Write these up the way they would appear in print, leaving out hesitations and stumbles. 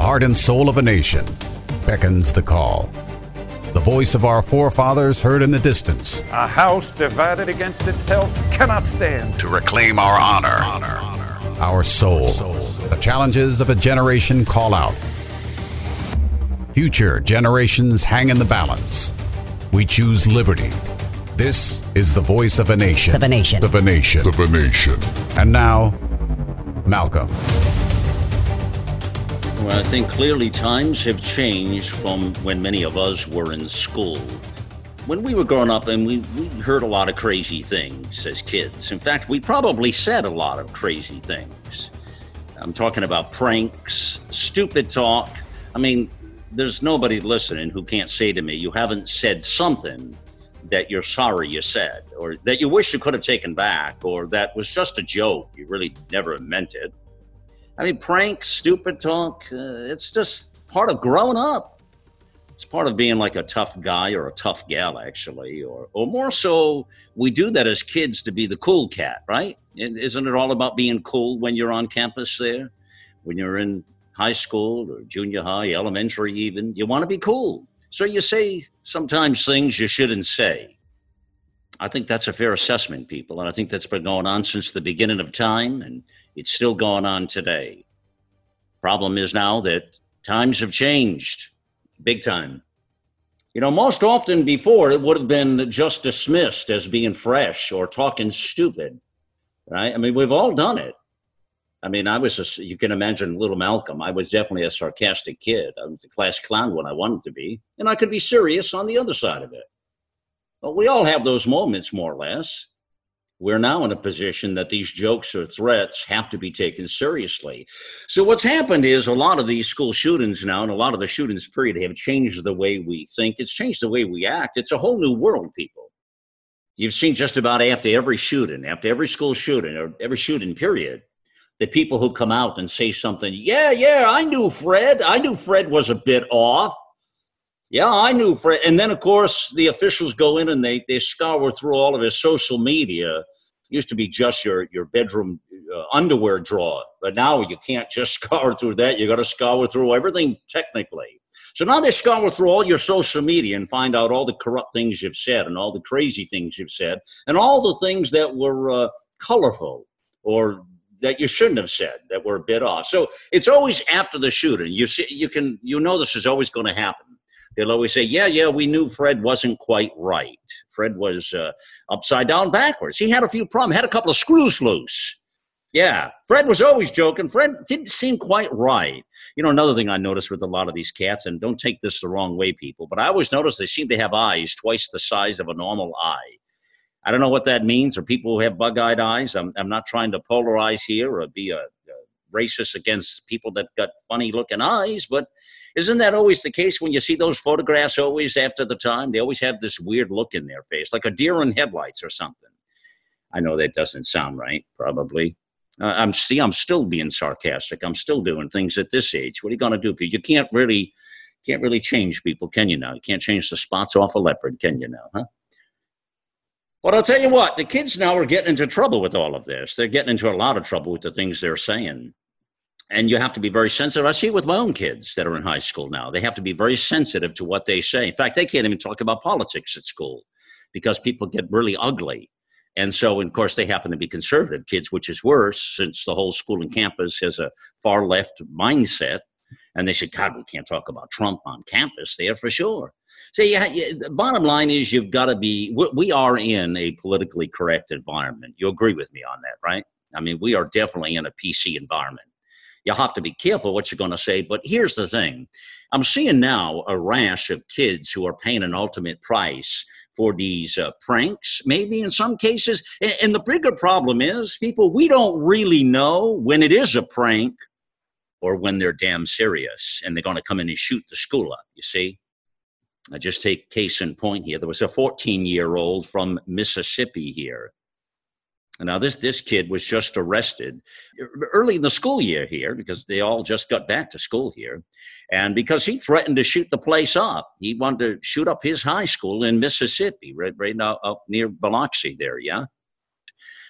heart and soul of a nation, beckons the call. The voice of our forefathers heard in the distance. A house divided against itself cannot stand. To reclaim our honor, our soul. The challenges of a generation call out. Future generations hang in the balance. We choose liberty. This is the voice of a nation. Of a nation. Of a nation. Of a nation. And now, Malcolm. Well, I think clearly times have changed from when many of us were in school. When we were growing up, and we heard a lot of crazy things as kids. In fact, we probably said a lot of crazy things. I'm talking about pranks, stupid talk. I mean, there's nobody listening who can't say to me, you haven't said something that you're sorry you said, or that you wish you could have taken back, or that was just a joke. You really never meant it. I mean, pranks, stupid talk, it's just part of growing up. It's part of being like a tough guy or a tough gal, actually, or more so, we do that as kids to be the cool cat, right? Isn't it all about being cool when you're on campus there? When you're in high school or junior high, elementary even, you want to be cool. So you say sometimes things you shouldn't say. I think that's a fair assessment, people, and I think that's been going on since the beginning of time, and it's still going on today. Problem is now that times have changed, big time. You know, most often before, it would have been just dismissed as being fresh or talking stupid, right? I mean, we've all done it. I mean, you can imagine little Malcolm. I was definitely a sarcastic kid. I was the class clown when I wanted to be, and I could be serious on the other side of it. But we all have those moments, more or less. We're now in a position that these jokes or threats have to be taken seriously. So what's happened is a lot of these school shootings now, and a lot of the shootings period, have changed the way we think. It's changed the way we act. It's a whole new world, people. You've seen just about after every shooting, after every school shooting, or every shooting period, the people who come out and say something, yeah, I knew Fred. I knew Fred was a bit off. Yeah, I knew Fred. And then, of course, the officials go in and they scour through all of his social media. It used to be just your bedroom underwear drawer. But now you can't just scour through that. You got to scour through everything technically. So now they scour through all your social media and find out all the corrupt things you've said and all the crazy things you've said and all the things that were colorful or that you shouldn't have said, that were a bit off. So it's always after the shooting. You know this is always going to happen. They'll always say, yeah, we knew Fred wasn't quite right. Fred was upside down backwards. He had a few problems, had a couple of screws loose. Yeah, Fred was always joking. Fred didn't seem quite right. You know, another thing I noticed with a lot of these cats, and don't take this the wrong way, people, but I always notice they seem to have eyes twice the size of a normal eye. I don't know what that means, or people who have bug-eyed eyes. I'm not trying to polarize here or be a racist against people that got funny-looking eyes, but isn't that always the case when you see those photographs always after the time? They always have this weird look in their face, like a deer in headlights or something. I know that doesn't sound right, probably. I'm still being sarcastic. I'm still doing things at this age. What are you going to do? You can't really change people, can you now? You can't change the spots off a leopard, can you now, huh? But I'll tell you what, the kids now are getting into trouble with all of this. They're getting into a lot of trouble with the things they're saying. And you have to be very sensitive. I see it with my own kids that are in high school now. They have to be very sensitive to what they say. In fact, they can't even talk about politics at school because people get really ugly. And so, of course, they happen to be conservative kids, which is worse since the whole school and campus has a far left mindset. And they said, God, we can't talk about Trump on campus there for sure. So the bottom line is you've got to be, we are in a politically correct environment. You agree with me on that, right? I mean, we are definitely in a PC environment. You'll have to be careful what you're going to say. But here's the thing. I'm seeing now a rash of kids who are paying an ultimate price for these pranks, maybe in some cases. And the bigger problem is, people, we don't really know when it is a prank or when they're damn serious and they're going to come in and shoot the school up, you see? I just take case in point here. There was a 14-year-old from Mississippi here. Now, this kid was just arrested early in the school year here because they all just got back to school here. And because he threatened to shoot the place up. He wanted to shoot up his high school in Mississippi, right now up near Biloxi there, yeah?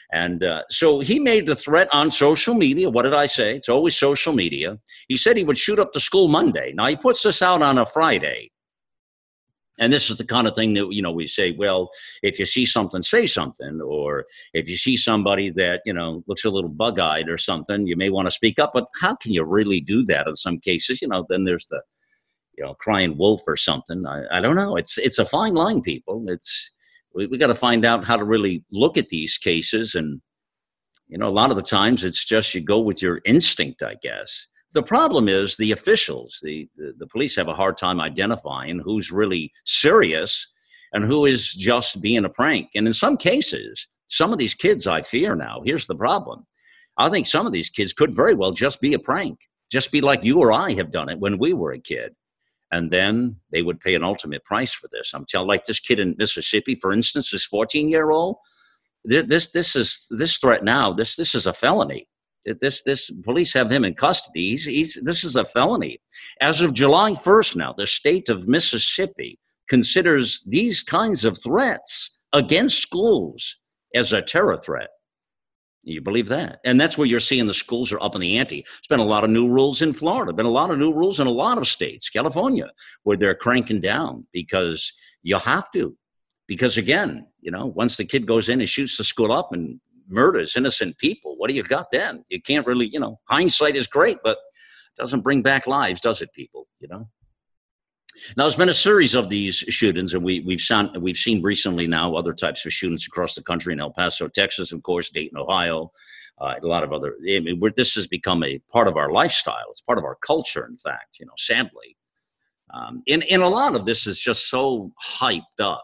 And so he made the threat on social media. What did I say? It's always social media. He said he would shoot up the school Monday. Now, he puts this out on a Friday. And this is the kind of thing that, we say, well, if you see something, say something. Or if you see somebody that, looks a little bug-eyed or something, you may want to speak up. But how can you really do that in some cases? Then there's the, crying wolf or something. I don't know. It's a fine line, people. We got to find out how to really look at these cases. And, a lot of the times it's just you go with your instinct, I guess. The problem is the officials, the police have a hard time identifying who's really serious and who is just being a prank. And in some cases, some of these kids I fear now. Here's the problem. I think some of these kids could very well just be a prank, just be like you or I have done it when we were a kid. And then they would pay an ultimate price for this. I'm telling, like this kid in Mississippi, for instance, this 14-year-old, this threat now, this is a felony. This police have him in custody. This is a felony. As of July 1st now, the state of Mississippi considers these kinds of threats against schools as a terror threat. You believe that? And that's where you're seeing the schools are up in the ante. There's been a lot of new rules in Florida, been a lot of new rules in a lot of states, California, where they're cranking down because you have to. Because again, once the kid goes in and shoots the school up and murders innocent people, what do you got then? You can't really, hindsight is great, but it doesn't bring back lives, does it, people? Now, there's been a series of these shootings, and we've seen recently now other types of shootings across the country in El Paso, Texas, of course, Dayton, Ohio, a lot of other. This has become a part of our lifestyle. It's part of our culture, in fact, sadly. And a lot of this is just so hyped up.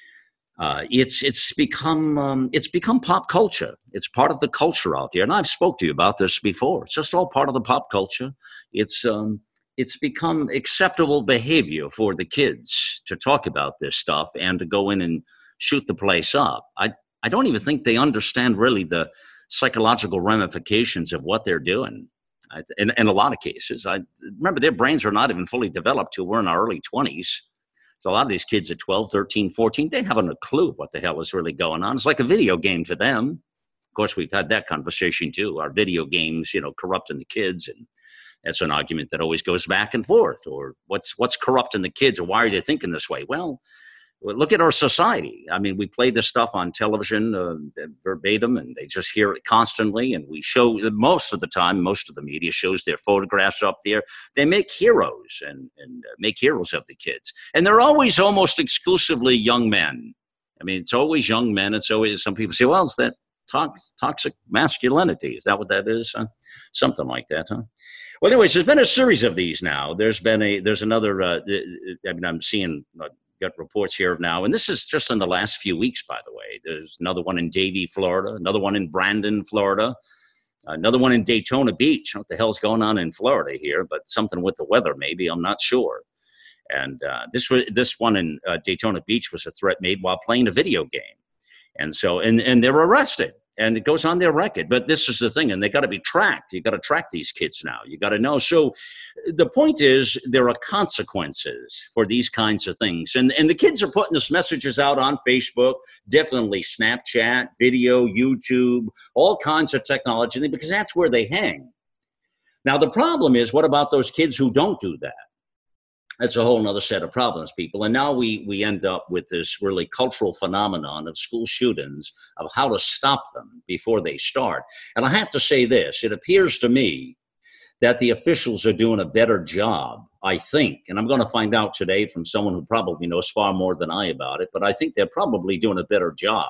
It's become pop culture. It's part of the culture out there, and I've spoke to you about this before. It's just all part of the pop culture. It's become acceptable behavior for the kids to talk about this stuff and to go in and shoot the place up. I don't even think they understand really the psychological ramifications of what they're doing. In a lot of cases, I remember their brains are not even fully developed till we're in our early 20s. So a lot of these kids at 12, 13, 14, they haven't a clue what the hell is really going on. It's like a video game to them. Of course, we've had that conversation too. Our video games, corrupting the kids. And that's an argument that always goes back and forth. Or what's corrupting the kids, or why are they thinking this way? Well, look at our society. I mean, we play this stuff on television verbatim, and they just hear it constantly. And we show most of the time, most of the media shows their photographs up there. They make heroes and make heroes of the kids. And they're always almost exclusively young men. I mean, it's always young men. It's always, some people say, well, it's that toxic masculinity. Is that what that is? Something like that, huh? Well, anyways, there's been a series of these now. There's another, I'm seeing, got reports here now, and this is just in the last few weeks, by the way. There's another one in Davie, Florida, another one in Brandon, Florida, another one in Daytona Beach. What the hell's going on in Florida here? But something with the weather, maybe. I'm not sure. And this one in Daytona Beach was a threat made while playing a video game. And so, and they were arrested, and it goes on their record. But this is the thing, and they got to be tracked. You got to track these kids now. You got to know. So the point is, there are consequences for these kinds of things. And the kids are putting these messages out on Facebook, definitely Snapchat, video, YouTube, all kinds of technology, because that's where they hang. Now, the problem is, what about those kids who don't do that? That's a whole other set of problems, people. And now we end up with this really cultural phenomenon of school shootings, of how to stop them before they start. And I have to say this, it appears to me that the officials are doing a better job, I think, and I'm going to find out today from someone who probably knows far more than I about it, but I think they're probably doing a better job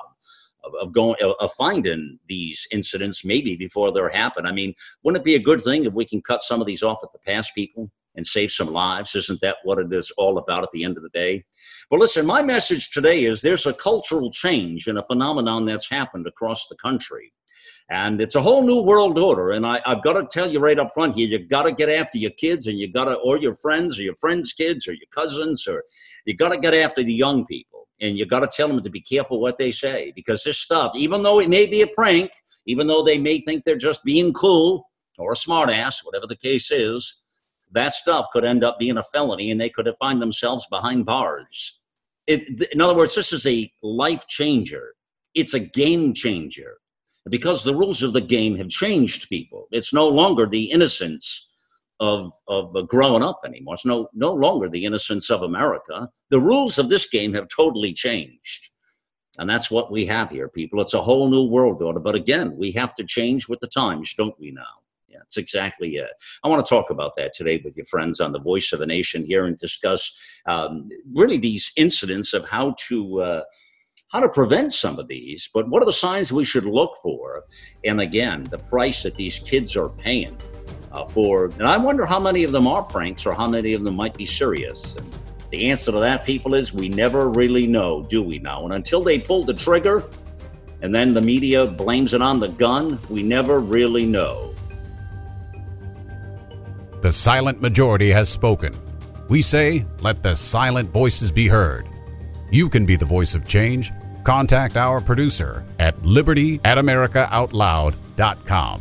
of finding these incidents maybe before they happen. I mean, wouldn't it be a good thing if we can cut some of these off at the pass, people, and save some lives? Isn't that what it is all about at the end of the day? But listen, my message today is there's a cultural change and a phenomenon that's happened across the country. And it's a whole new world order. And I've got to tell you right up front here, you got to get after your kids, and you got to, or your friends, or your friends' kids, or your cousins, or you got to get after the young people. And you got to tell them to be careful what they say, because this stuff, even though it may be a prank, even though they may think they're just being cool or a smart ass, whatever the case is, that stuff could end up being a felony, and they could find themselves behind bars. In other words, this is a life changer. It's a game changer. because the rules of the game have changed, people. It's no longer the innocence of growing up anymore. It's no longer the innocence of America. The rules of this game have totally changed. And that's what we have here, people. It's a whole new world order. But again, we have to change with the times, don't we now? Yeah, that's exactly it. I want to talk about that today with your friends on the Voice of the Nation here and discuss really these incidents of how to prevent some of these. But what are the signs we should look for? And again, the price that these kids are paying for. And I wonder how many of them are pranks or how many of them might be serious. And the answer to that, people, is we never really know, do we now? And until they pull the trigger and then the media blames it on the gun, we never really know. The silent majority has spoken. We say, let the silent voices be heard. You can be the voice of change. Contact our producer at liberty@americaoutloud.com.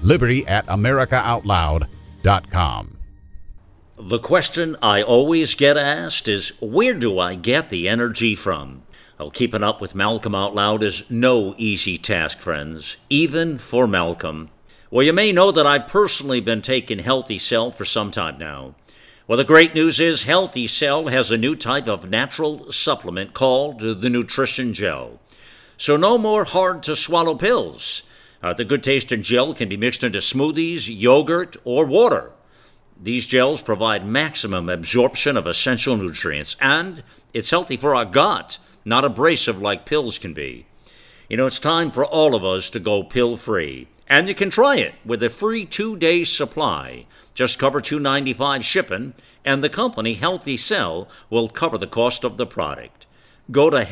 liberty@americaoutloud.com. The question I always get asked is, where do I get the energy from? Well, keeping up with Malcolm Out Loud is no easy task, friends, even for Malcolm. Well, you may know that I've personally been taking Healthy Cell for some time now. Well, the great news is Healthy Cell has a new type of natural supplement called the Nutrition Gel. So no more hard-to-swallow pills. The good-tasting gel can be mixed into smoothies, yogurt, or water. These gels provide maximum absorption of essential nutrients, and it's healthy for our gut, not abrasive like pills can be. You know, it's time for all of us to go pill-free, and you can try it with a free 2-day supply. Just cover $2.95 shipping, and the company Healthy Cell will cover the cost of the product. Go to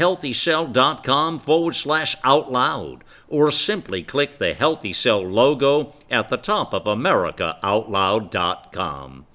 healthycell.com/outloud or simply click the Healthy Cell logo at the top of AmericaOutloud.com.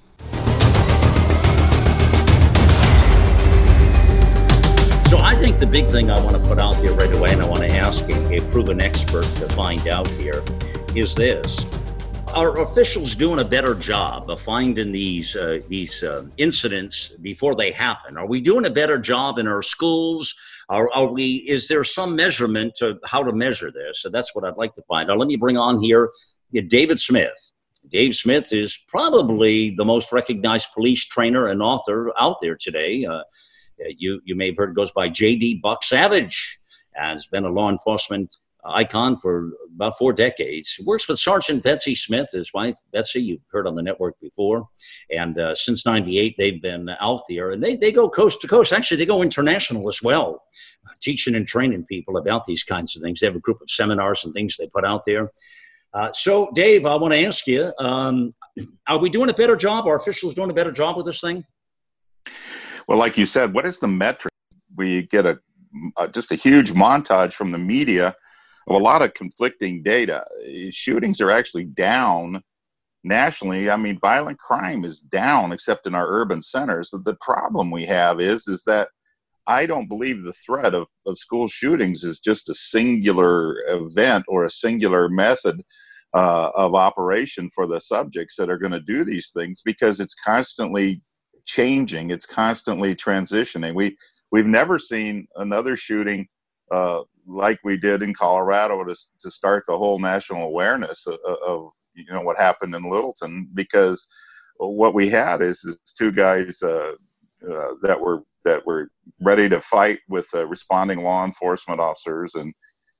So I think the big thing I want to put out there right away, and I want to ask a proven expert to find out here, is this. Are officials doing a better job of finding these incidents before they happen? Are we doing a better job in our schools? Are we? Is there some measurement to how to measure this? So that's what I'd like to find out. Let me bring on here David Smith. Dave Smith is probably the most recognized police trainer and author out there today. You may have heard, goes by J.D. Buck Savage, and has been a law enforcement icon for about 4 decades. He works with Sergeant Betsy Smith, his wife, Betsy, you've heard on the network before. And since 98, they've been out there. And they go coast to coast. Actually, they go international as well, teaching and training people about these kinds of things. They have a group of seminars and things they put out there. So, Dave, I want to ask you, are we doing a better job? Are officials doing a better job with this thing? Well, like you said, what is the metric? We get just a huge montage from the media of a lot of conflicting data. Shootings are actually down nationally. I mean, violent crime is down, except in our urban centers. So the problem we have is that I don't believe the threat of school shootings is just a singular event or a singular method of operation for the subjects that are going to do these things, because it's constantly changing. It's constantly transitioning. We've never seen another shooting like we did in Colorado to start the whole national awareness of what happened in Littleton, because what we had is 2 guys that were ready to fight with responding law enforcement officers, and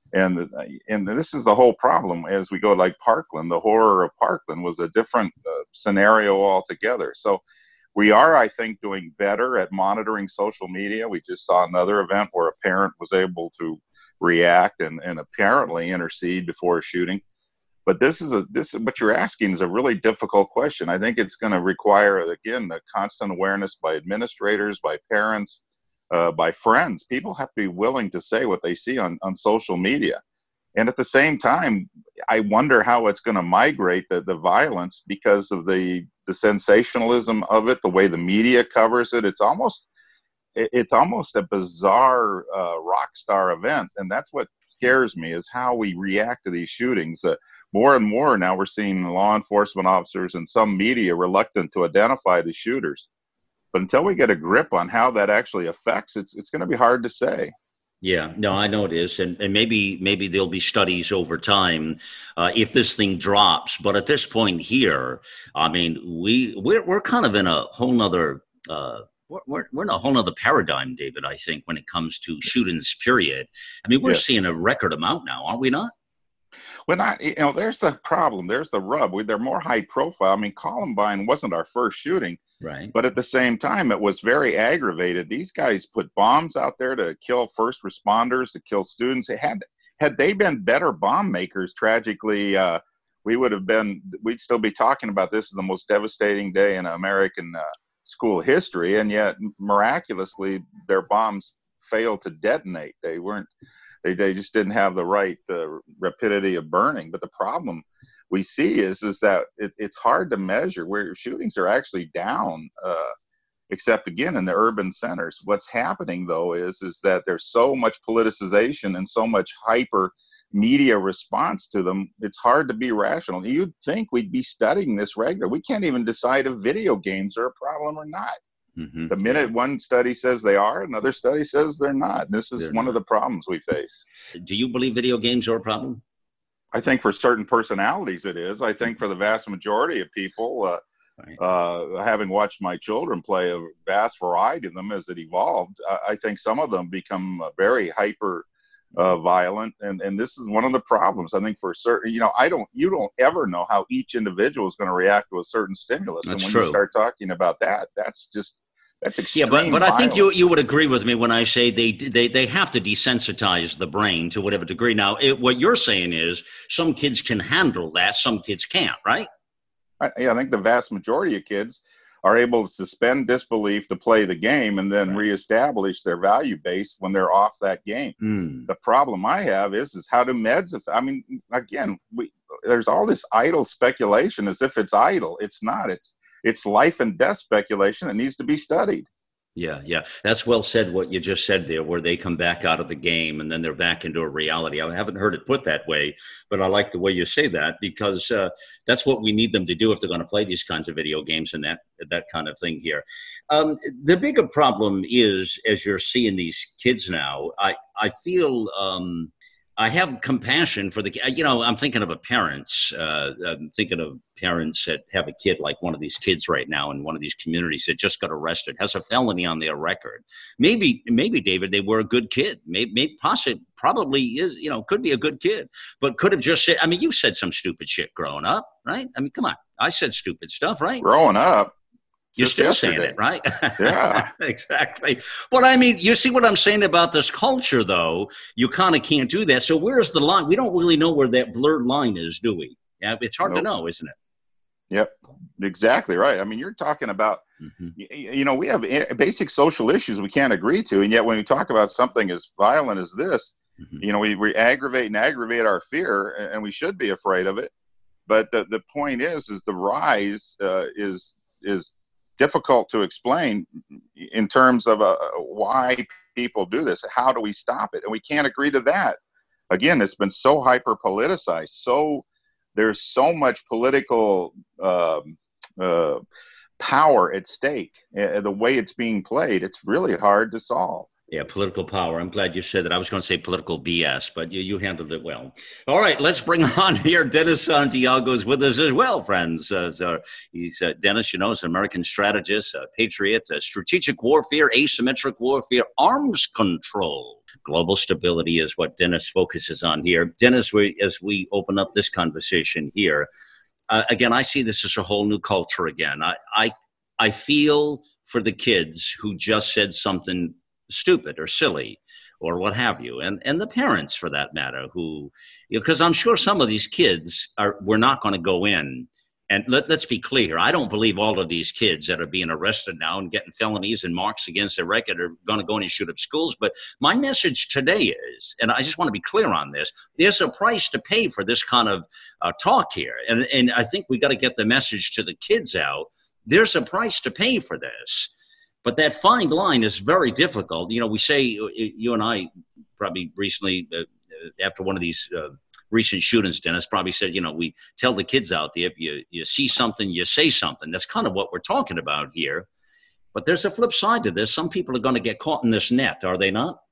this is the whole problem. As we go, like Parkland, the horror of Parkland was a different scenario altogether. So we are, I think, doing better at monitoring social media. We just saw another event where a parent was able to react and apparently intercede before a shooting. But this what you're asking is a really difficult question. I think it's going to require, again, the constant awareness by administrators, by parents, by friends. People have to be willing to say what they see on social media. And at the same time, I wonder how it's going to migrate the violence because of the sensationalism of it, the way the media covers it. It's almost a bizarre rock star event. And that's what scares me, is how we react to these shootings. More and more now we're seeing law enforcement officers and some media reluctant to identify the shooters. But until we get a grip on how that actually affects, it's going to be hard to say. Yeah, no, I know it is, and maybe there'll be studies over time if this thing drops. But at this point here, I mean, we're kind of in a whole nother we're in a whole nother paradigm, David. I think when it comes to shootings, period. I mean, we're Yes. seeing a record amount now, aren't we not? When there's the problem, there's the rub. They're more high profile. I mean, Columbine wasn't our first shooting, Right. but at the same time, it was very aggravated. These guys put bombs out there to kill first responders, to kill students. Had they been better bomb makers, tragically, we'd still be talking about this as the most devastating day in American school history, and yet miraculously, their bombs failed to detonate. They just didn't have the right rapidity of burning. But the problem we see is that it's hard to measure where shootings are actually down, except again in the urban centers. What's happening though is that there's so much politicization and so much hyper media response to them. It's hard to be rational. You'd think we'd be studying this regularly. We can't even decide if video games are a problem or not. Mm-hmm. The minute one study says they are, another study says they're not. This is one of the problems we face. Do you believe video games are a problem? I think for certain personalities it is. I think for the vast majority of people, having watched my children play a vast variety of them as it evolved, I think some of them become very hyper violent, and this is one of the problems. I think for certain, you don't ever know how each individual is going to react to a certain stimulus. That's and when true. you start talking about that's extreme. Yeah, but I think violence. you would agree with me when I say they have to desensitize the brain to whatever degree. Now, what you're saying is some kids can handle that, some kids can't, right? I think the vast majority of kids are able to suspend disbelief to play the game and then reestablish their value base when they're off that game. The problem I have is how do meds? I mean, again, there's all this idle speculation as if it's idle. It's not. It's life and death speculation that needs to be studied. Yeah. That's well said, what you just said there, where they come back out of the game and then they're back into a reality. I haven't heard it put that way, but I like the way you say that, because that's what we need them to do if they're going to play these kinds of video games and that kind of thing here. The bigger problem is, as you're seeing these kids now, I feel I have compassion for I'm thinking of parents. I'm thinking of parents that have a kid like one of these kids right now in one of these communities that just got arrested, has a felony on their record. Maybe David, they were a good kid. Probably is, could be a good kid, but could have just said, I mean, you said some stupid shit growing up, right? I mean, come on. I said stupid stuff, right? Growing up. You're still saying it, right? Yeah. Exactly. But I mean, you see what I'm saying about this culture, though? You kind of can't do that. So where's the line? We don't really know where that blurred line is, do we? Yeah, it's hard to know, isn't it? Yep. Exactly right. I mean, you're talking about, we have basic social issues we can't agree to. And yet when we talk about something as violent as this, we aggravate our fear, and we should be afraid of it. But the point is the rise is difficult to explain in terms of why people do this. How do we stop it? And we can't agree to that. Again, it's been so hyper politicized. So there's so much political power at stake. The way it's being played, it's really hard to solve. Yeah, political power. I'm glad you said that. I was going to say political BS, but you handled it well. All right, let's bring on here Dennis Santiago is with us as well, friends. He's Dennis, is an American strategist, a patriot, strategic warfare, asymmetric warfare, arms control. Global stability is what Dennis focuses on here. Dennis, as we open up this conversation here, again, I see this as a whole new culture again. I feel for the kids who just said something stupid or silly or what have you, and the parents for that matter, who, because I'm sure some of these kids we're not going to go in, and let's be clear, I don't believe all of these kids that are being arrested now and getting felonies and marks against their record are going to go in and shoot up schools. But my message today is, and I just want to be clear on this, there's a price to pay for this kind of talk here, and I think we got to get the message to the kids out. There's a price to pay for this. But that fine line is very difficult. We say, you and I probably recently, after one of these recent shootings, Dennis probably said, we tell the kids out there, if you see something, you say something. That's kind of what we're talking about here. But there's a flip side to this. Some people are going to get caught in this net, are they not?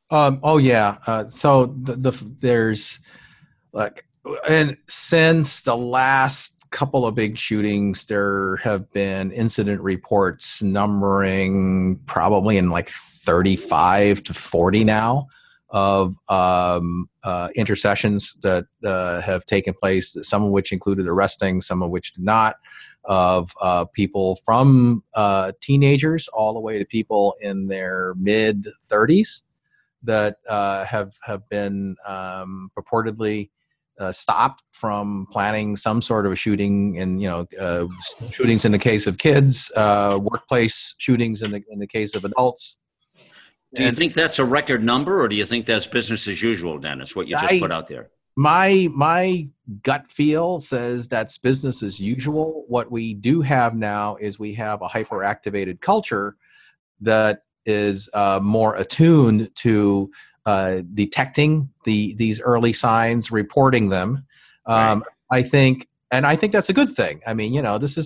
Oh yeah. So there's like, and since the last couple of big shootings, there have been incident reports numbering probably in like 35 to 40 now of intercessions that have taken place, some of which included arresting, some of which did not, of people from teenagers all the way to people in their mid 30s that have been purportedly stopped from planning some sort of a shooting, and shootings in the case of kids, workplace shootings in the case of adults. Do you think that's a record number, or do you think that's business as usual, Dennis? What you just put out there. My gut feel says that's business as usual. What we do have now is we have a hyperactivated culture that is more attuned to detecting these early signs, reporting them. Right. I think that's a good thing. I mean,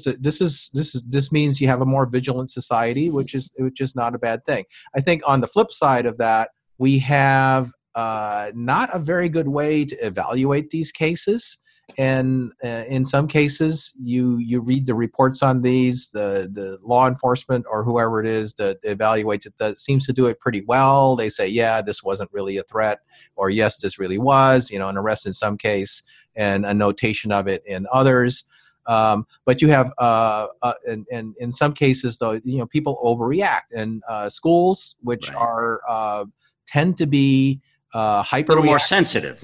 this means you have a more vigilant society, which is not a bad thing. I think on the flip side of that, we have not a very good way to evaluate these cases. And in some cases, you read the reports on these, the law enforcement or whoever it is that evaluates it, that seems to do it pretty well. They say, yeah, this wasn't really a threat, or yes, this really was, an arrest in some case and a notation of it in others. But you have, and in some cases, though, people overreact, and schools, which Right. are tend to be hyper, a little more sensitive.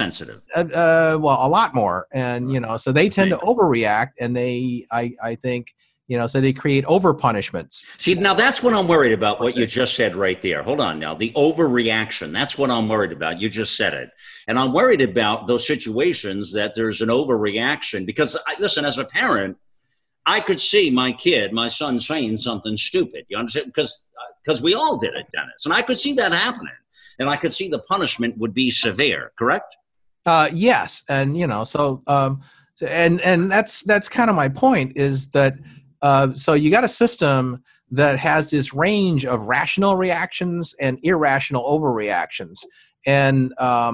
well, a lot more, and so they tend to overreact, and I think, so they create over punishments. See, now that's what I'm worried about, what you just said right there. Hold on now. The overreaction, that's what I'm worried about. You just said it. And I'm worried about those situations that there's an overreaction, because listen, as a parent, I could see my son saying something stupid. You understand? Because we all did it, Dennis. And I could see that happening. And I could see the punishment would be severe, correct? Yes. And, and that's kind of my point, is that, so you got a system that has this range of rational reactions and irrational overreactions, and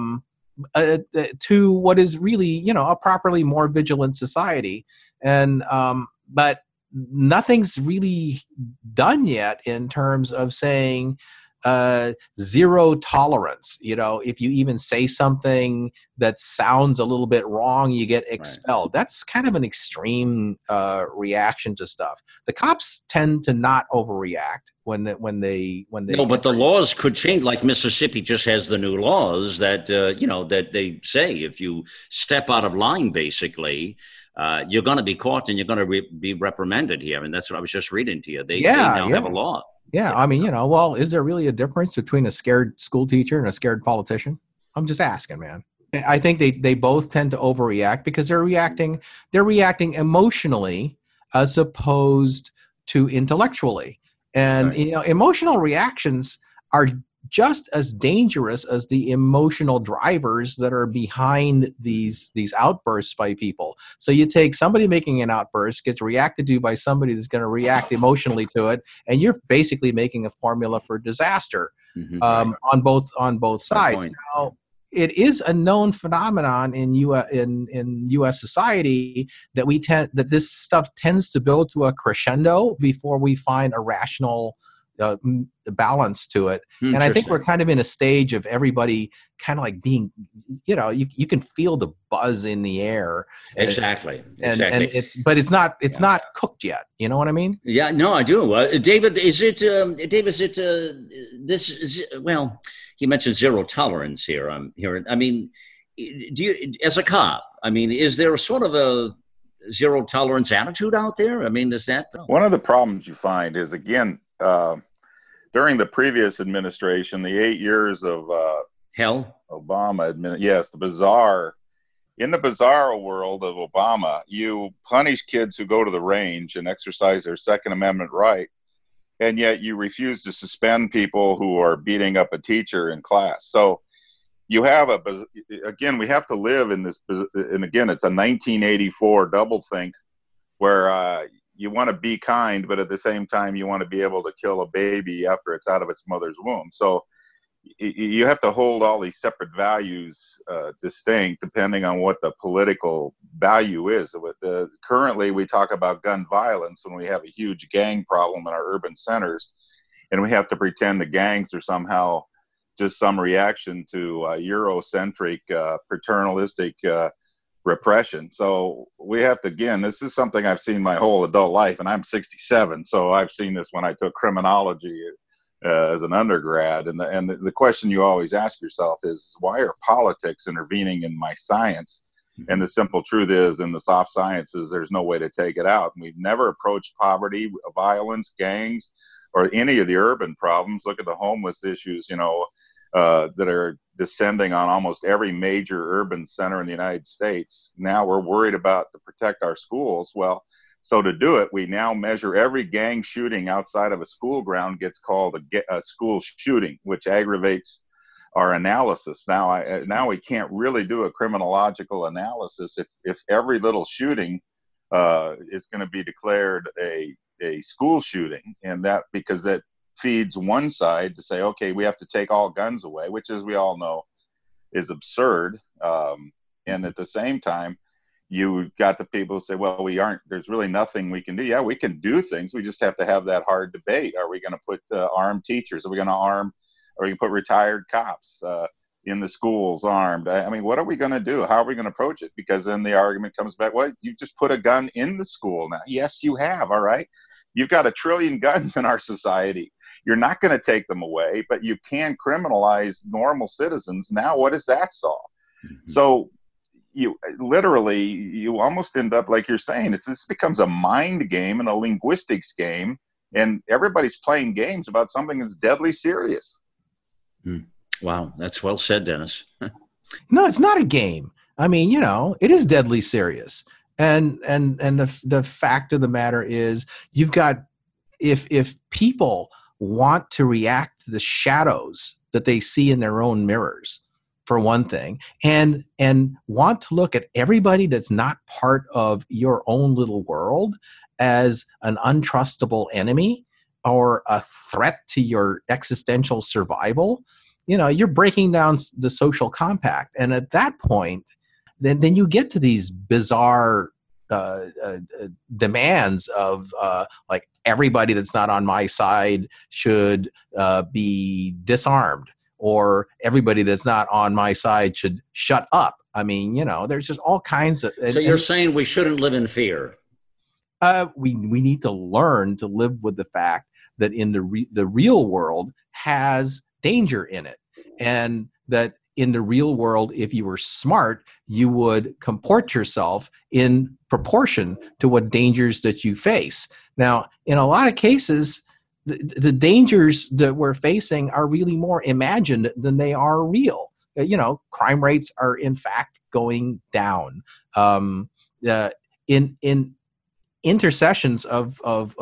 to what is really, a properly more vigilant society. And, but nothing's really done yet in terms of saying, zero tolerance. If you even say something that sounds a little bit wrong, you get expelled. Right. That's kind of an extreme reaction to stuff. The cops tend to not overreact when they. No, but the laws could change. Like Mississippi just has the new laws that that they say if you step out of line, basically, you're going to be caught and you're going to be reprimanded here. And that's what I was just reading to you. They now have a law. Yeah, I mean, well, is there really a difference between a scared school teacher and a scared politician? I'm just asking, man. I think they both tend to overreact because they're reacting emotionally as opposed to intellectually. And, right. Emotional reactions are just as dangerous as the emotional drivers that are behind these outbursts by people. So you take somebody making an outburst, gets reacted to by somebody that's going to react emotionally to it, and you're basically making a formula for disaster on both sides. Now, it is a known phenomenon in U.S. society that that this stuff tends to build to a crescendo before we find a rational balance to it. And I think we're kind of in a stage of everybody kind of like being, you can feel the buzz in the air. Exactly. And it's not cooked yet. You know what I mean? Yeah, no, I do. David, well, he mentioned zero tolerance here. I'm hearing, I mean, do you, as a cop, I mean, is there a sort of a zero tolerance attitude out there? I mean, is that one of the problems you find is, again, during the previous administration, the 8 years of Obama, in the bizarre world of Obama, you punish kids who go to the range and exercise their Second Amendment right, and yet you refuse to suspend people who are beating up a teacher in class. So you have we have to live in this, and again, it's a 1984 doublethink where you want to be kind, but at the same time, you want to be able to kill a baby after it's out of its mother's womb. So you have to hold all these separate values distinct depending on what the political value is. Currently, we talk about gun violence when we have a huge gang problem in our urban centers, and we have to pretend the gangs are somehow just some reaction to Eurocentric, paternalistic repression. So we have to, again, this is something I've seen my whole adult life, and I'm 67, so I've seen this when I took criminology as an undergrad. And the question you always ask yourself is, why are politics intervening in my science? And the simple truth is, in the soft sciences, there's no way to take it out. And we've never approached poverty, violence, gangs, or any of the urban problems. Look at the homeless issues, that are descending on almost every major urban center in the United States. Now we're worried about to protect our schools. Well, so to do it, we now measure every gang shooting outside of a school ground gets called a school shooting, which aggravates our analysis. Now we can't really do a criminological analysis if every little shooting is going to be declared a school shooting, and that because that feeds one side to say, okay, we have to take all guns away, which, as we all know, is absurd. And at the same time, you got the people who say, well, there's really nothing we can do. Yeah, we can do things. We just have to have that hard debate. Are we going to put armed teachers? Are we going to put retired cops in the schools armed? I mean, what are we going to do? How are we going to approach it? Because then the argument comes back, well, you just put a gun in the school now. Yes, you have. All right. You've got 1 trillion guns in our society. You're not going to take them away, but you can criminalize normal citizens. Now, what does that solve? Mm-hmm. So you almost end up, like you're saying, this becomes a mind game and a linguistics game, and everybody's playing games about something that's deadly serious. Wow, that's well said, Dennis. No, it's not a game. I mean, it is deadly serious. And the fact of the matter is, you've got, if people want to react to the shadows that they see in their own mirrors, for one thing, and want to look at everybody that's not part of your own little world as an untrustable enemy or a threat to your existential survival, you're breaking down the social compact. And at that point, then you get to these bizarre demands of like, everybody that's not on my side should be disarmed, or everybody that's not on my side should shut up. I mean, there's just all kinds of. So you're saying we shouldn't live in fear? We need to learn to live with the fact that in the real world has danger in it, and that in the real world, if you were smart, you would comport yourself in proportion to what dangers that you face. Now, in a lot of cases, the dangers that we're facing are really more imagined than they are real. Crime rates are in fact going down. In intercessions of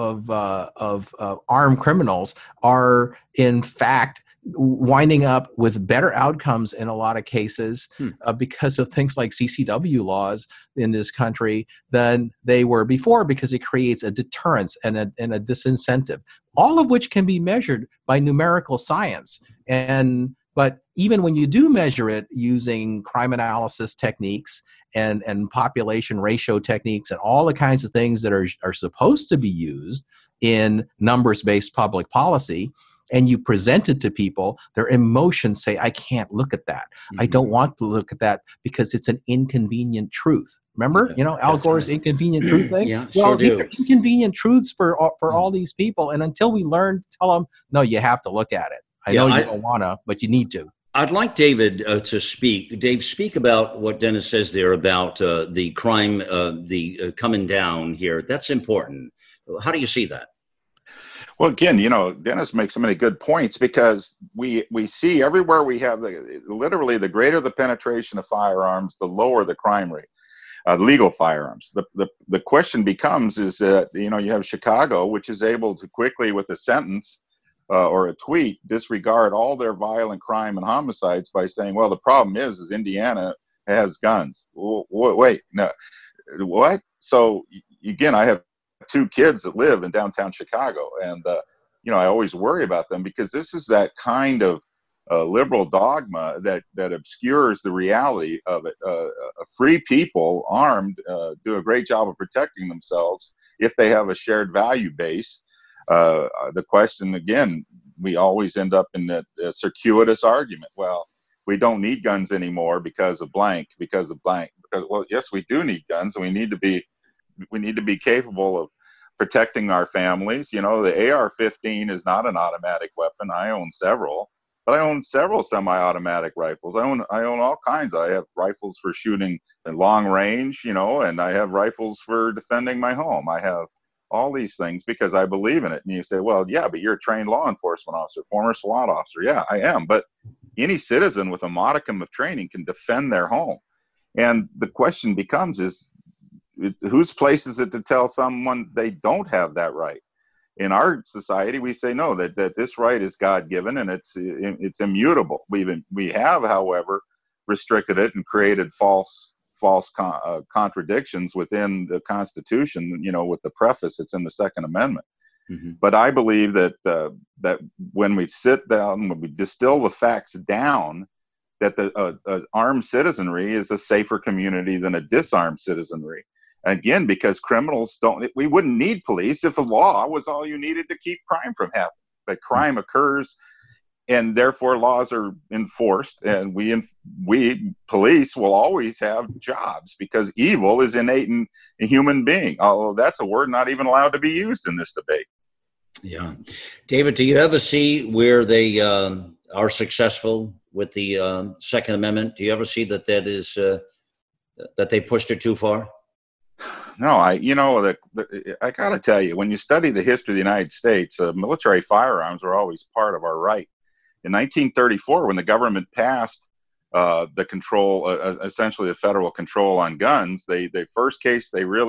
armed criminals are in fact winding up with better outcomes in a lot of cases because of things like CCW laws in this country than they were before, because it creates a deterrence and a disincentive, all of which can be measured by numerical science. But even when you do measure it using crime analysis techniques and population ratio techniques and all the kinds of things that are supposed to be used in numbers-based public policy, and you present it to people, their emotions say, I can't look at that. Mm-hmm. I don't want to look at that because it's an inconvenient truth. Remember, Al Gore's inconvenient truth thing? Yeah, well, these are inconvenient truths for all these people. And until we learn to tell them, no, you have to look at it. I know you don't want to, but you need to. I'd like David to speak. Dave, speak about what Dennis says there about the crime, coming down here. That's important. How do you see that? Well, again, Dennis makes so many good points, because we see everywhere we have literally the greater the penetration of firearms, the lower the crime rate, legal firearms. The question becomes is that, you have Chicago, which is able to quickly, with a sentence or a tweet, disregard all their violent crime and homicides by saying, well, the problem is Indiana has guns. Wait, no, what? So again, I have 2 kids that live in downtown Chicago, and I always worry about them, because this is that kind of liberal dogma that obscures the reality of it. Free people, armed, do a great job of protecting themselves if they have a shared value base. The question, again, we always end up in that circuitous argument. Well, we don't need guns anymore because of blank, because, well, yes, we do need guns, and we need to be capable of protecting our families. You know, the AR-15 is not an automatic weapon. I own several, but I own several semi-automatic rifles. I own all kinds. I have rifles for shooting at long range, you know, and I have rifles for defending my home. I have all these things because I believe in it. And you say, well, yeah, but you're a trained law enforcement officer, former SWAT officer. Yeah, I am. But any citizen with a modicum of training can defend their home. And the question becomes whose place is it to tell someone they don't have that right? In our society, we say no, that this right is God-given and it's immutable. We have, however, restricted it and created false contradictions within the Constitution, you know, with the preface that's in the Second Amendment. Mm-hmm. But I believe that when we sit down, when we distill the facts down, that the armed citizenry is a safer community than a disarmed citizenry. Again, because criminals we wouldn't need police if the law was all you needed to keep crime from happening. But crime occurs, and therefore laws are enforced, and we police will always have jobs because evil is innate in a human being, although that's a word not even allowed to be used in this debate. Yeah. David, do you ever see where they are successful with the Second Amendment? Do you ever see that is that they pushed it too far? No, I got to tell you, when you study the history of the United States, military firearms were always part of our right. In 1934, when the government passed the control, essentially the federal control on guns, the first case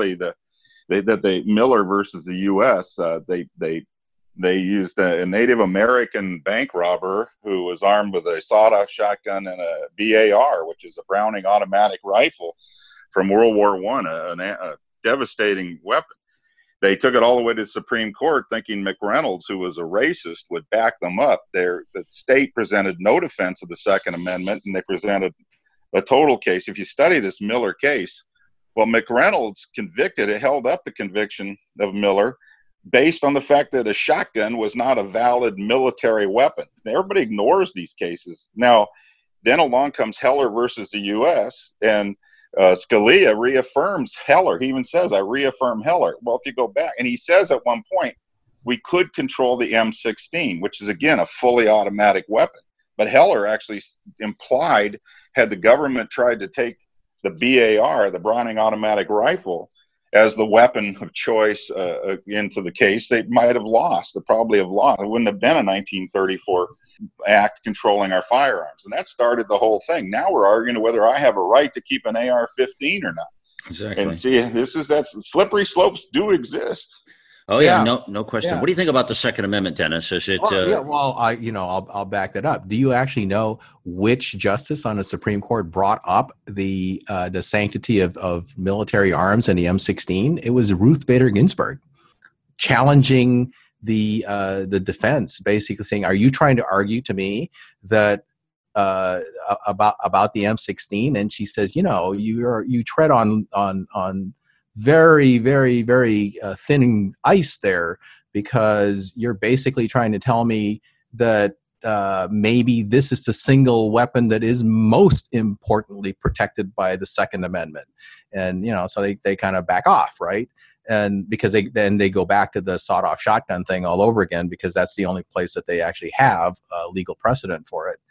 Miller versus the U.S. They used a Native American bank robber who was armed with a sawed-off shotgun and a BAR, which is a Browning automatic rifle from World War I, a devastating weapon. They took it all the way to the Supreme Court, thinking McReynolds, who was a racist, would back them up. The state presented no defense of the Second Amendment, and they presented a total case. If you study this Miller case, well, McReynolds held up the conviction of Miller based on the fact that a shotgun was not a valid military weapon. Everybody ignores these cases. Now, then along comes Heller versus the U.S., and Scalia reaffirms Heller. He even says, I reaffirm Heller. Well, if you go back, and he says at one point, we could control the M16, which is, again, a fully automatic weapon. But Heller actually implied, had the government tried to take the BAR, the Browning automatic rifle, as the weapon of choice into the case, they might have lost. They probably have lost. It wouldn't have been a 1934 act controlling our firearms. And that started the whole thing. Now we're arguing whether I have a right to keep an AR-15 or not. Exactly. And see, that slippery slopes do exist. Oh yeah, no question. Yeah. What do you think about the Second Amendment, Dennis? Is it? I'll back that up. Do you actually know which justice on the Supreme Court brought up the sanctity of military arms and the M16? It was Ruth Bader Ginsburg, challenging the defense, basically saying, "Are you trying to argue to me that about the M16?" And she says, you tread on very, very, very thin ice there, because you're basically trying to tell me that maybe this is the single weapon that is most importantly protected by the Second Amendment. And, so they kind of back off, right? And because they go back to the sawed-off shotgun thing all over again, because that's the only place that they actually have legal precedent for it.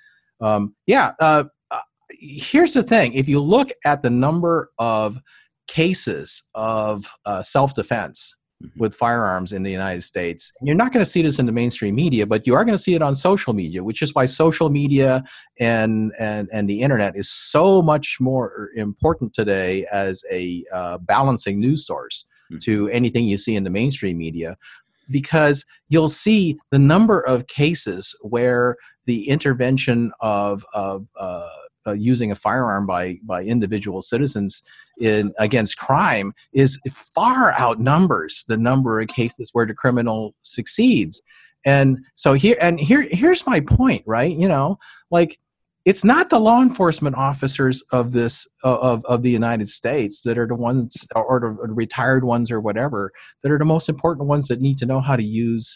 Here's the thing. If you look at the number of cases of self-defense with firearms in the United States, you're not going to see this in the mainstream media, but you are going to see it on social media, which is why social media and the internet is so much more important today as a balancing news source to anything you see in the mainstream media, because you'll see the number of cases where the intervention of using a firearm by individual citizens against crime is far outnumbers the number of cases where the criminal succeeds. And so here's my point, right? You know, like, it's not the law enforcement officers of this of the United States that are the ones, or the retired ones or whatever, that are the most important ones that need to know how to use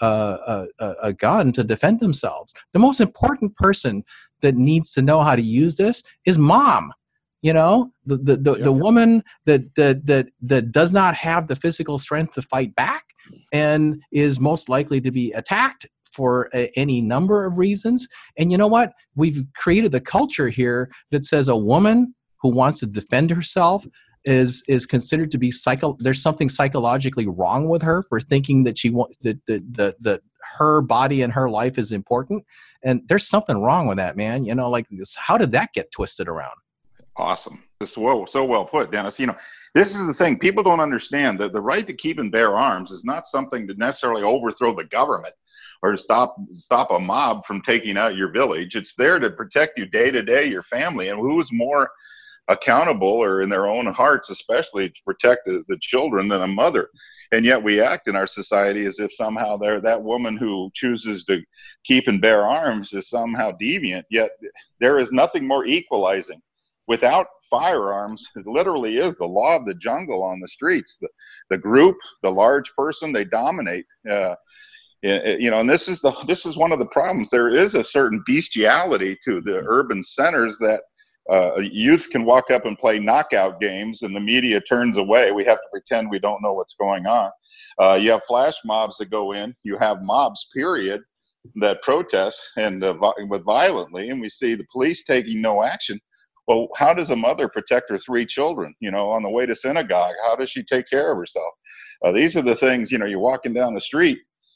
a gun to defend themselves. The most important person that needs to know how to use this is mom. You know, the woman that does not have the physical strength to fight back and is most likely to be attacked for any number of reasons. And you know what? We've created the culture here that says a woman who wants to defend herself is considered to be there's something psychologically wrong with her for thinking that that her body and her life is important. And there's something wrong with that, man. You know, like, how did that get twisted around? Awesome. This is so well put, Dennis. You know, this is the thing. People don't understand that the right to keep and bear arms is not something to necessarily overthrow the government or to stop a mob from taking out your village. It's there to protect you day to day, your family, and who is more accountable, or in their own hearts especially, to protect the children than a mother. And yet we act in our society as if somehow that woman who chooses to keep and bear arms is somehow deviant. Yet there is nothing more equalizing. Without firearms, it literally is the law of the jungle on the streets. The group, the large person, they dominate. You know, and this is one of the problems. There is a certain bestiality to the urban centers that youth can walk up and play knockout games, and the media turns away. We have to pretend we don't know what's going on. You have flash mobs that go in. You have mobs, period, that protest and with violently, and we see the police taking no action. Well, how does a mother protect her 3 children, you know, on the way to synagogue? How does she take care of herself? These are the things, you know, you're walking down the street.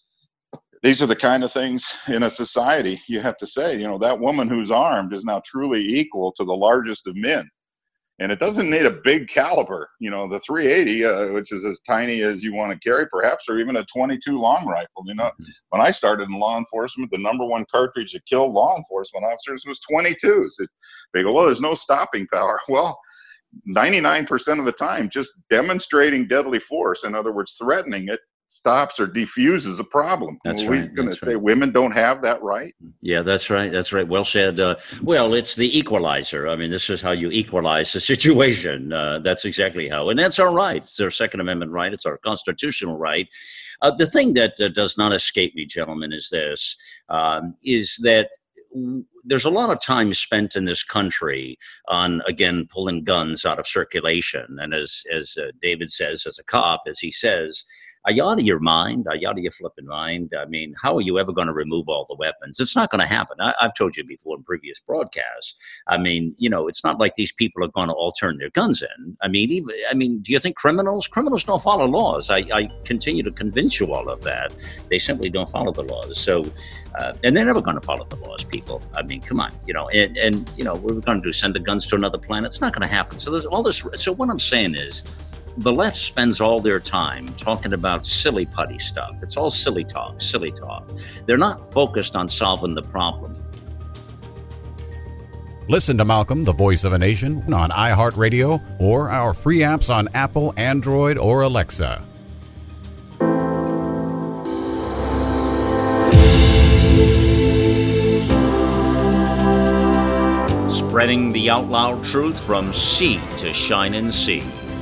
These are the kind of things in a society you have to say, you know, that woman who's armed is now truly equal to the largest of men. And it doesn't need a big caliber, you know, the 380, which is as tiny as you want to carry, perhaps, or even a 22 long rifle. You know, when I started in law enforcement, the number one cartridge that killed law enforcement officers was 22s. They go, well, there's no stopping power. Well, 99% of the time, just demonstrating deadly force, in other words, threatening it, stops or defuses a problem. That's right. We're going to say women don't have that right? Yeah, that's right. That's right. Well said. Well, it's the equalizer. I mean, this is how you equalize the situation. That's exactly how. And that's our right. It's our Second Amendment right. It's our constitutional right. The thing that does not escape me, gentlemen, is this, is that there's a lot of time spent in this country on, again, pulling guns out of circulation. And as David says, as a cop, as he says, are you out of your mind? Are you out of your flipping mind? I mean, how are you ever going to remove all the weapons? It's not going to happen. I've told you before in previous broadcasts. I mean, you know, it's not like these people are going to all turn their guns in. I mean, do you think criminals don't follow laws? I continue to convince you all of that. They simply don't follow the laws. So, and they're never going to follow the laws, people. I mean, come on, you know, and you know, what we're going to do, send the guns to another planet? It's not going to happen. So there's all this. So what I'm saying is, the left spends all their time talking about silly putty stuff. It's all silly talk. They're not focused on solving the problem. Listen to Malcolm, the Voice of a Nation, on iHeartRadio or our free apps on Apple, Android, or Alexa. Spreading the out loud truth from sea to shining sea.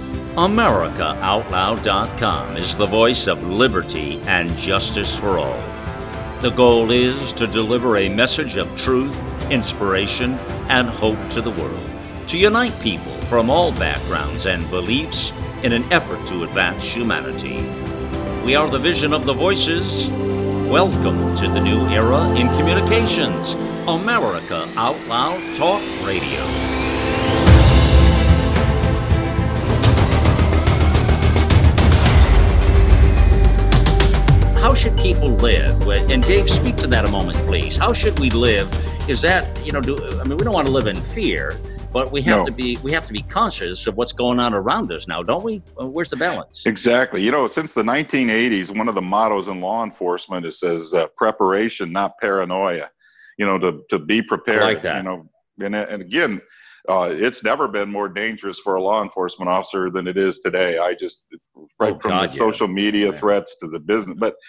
AmericaOutloud.com is the voice of liberty and justice for all. The goal is to deliver a message of truth, inspiration, and hope to the world, to unite people from all backgrounds and beliefs in an effort to advance humanity. We are the vision of the voices. Welcome to the new era in communications. America Out Loud Talk Radio. How should people live? And Dave, speak to that a moment, please. How should we live? Is that, you know, we don't want to live in fear, but we have to be conscious of what's going on around us now, don't we? Where's the balance? Exactly. You know, since the 1980s, one of the mottos in law enforcement says preparation, not paranoia. You know, to be prepared. I like that. You know, and again, it's never been more dangerous for a law enforcement officer than it is today. Social media threats to the business, but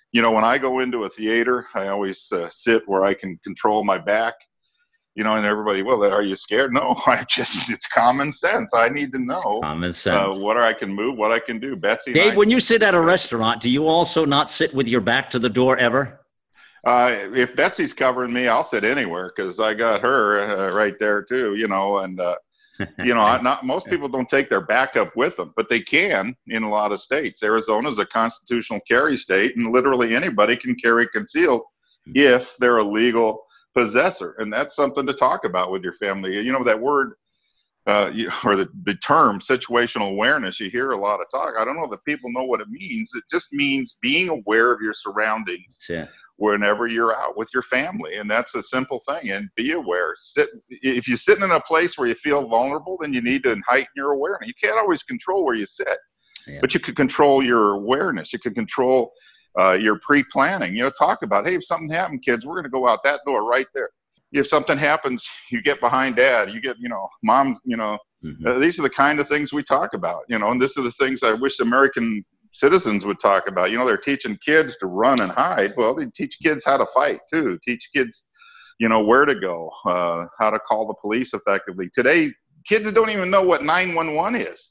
when I go into a theater, I always sit where I can control my back. And everybody, well, are you scared? No, it's common sense. I need to know common sense. What I can move, what I can do. Betsy, Dave, when you sit at a restaurant, do you also not sit with your back to the door ever? If Betsy's covering me, I'll sit anywhere because I got her right there too. And not most people don't take their backup with them, but they can in a lot of states. Arizona's a constitutional carry state, and literally anybody can carry concealed if they're a legal possessor, and that's something to talk about with your family. That word or the term situational awareness, you hear a lot of talk. I don't know that people know what it means. It just means being aware of your surroundings whenever you're out with your family, and that's a simple thing. And be aware. If you're sitting in a place where you feel vulnerable, then you need to heighten your awareness. You can't always control where you sit, but you can control your awareness. You can control your pre-planning. Talk about, hey, if something happened, kids, we're going to go out that door right there. If something happens, you get behind dad, you get, mom's, these are the kind of things we talk about, and this are the things I wish American citizens would talk about. They're teaching kids to run and hide. Well, they teach kids how to fight too, teach kids, where to go, how to call the police effectively. Today, kids don't even know what 911 is.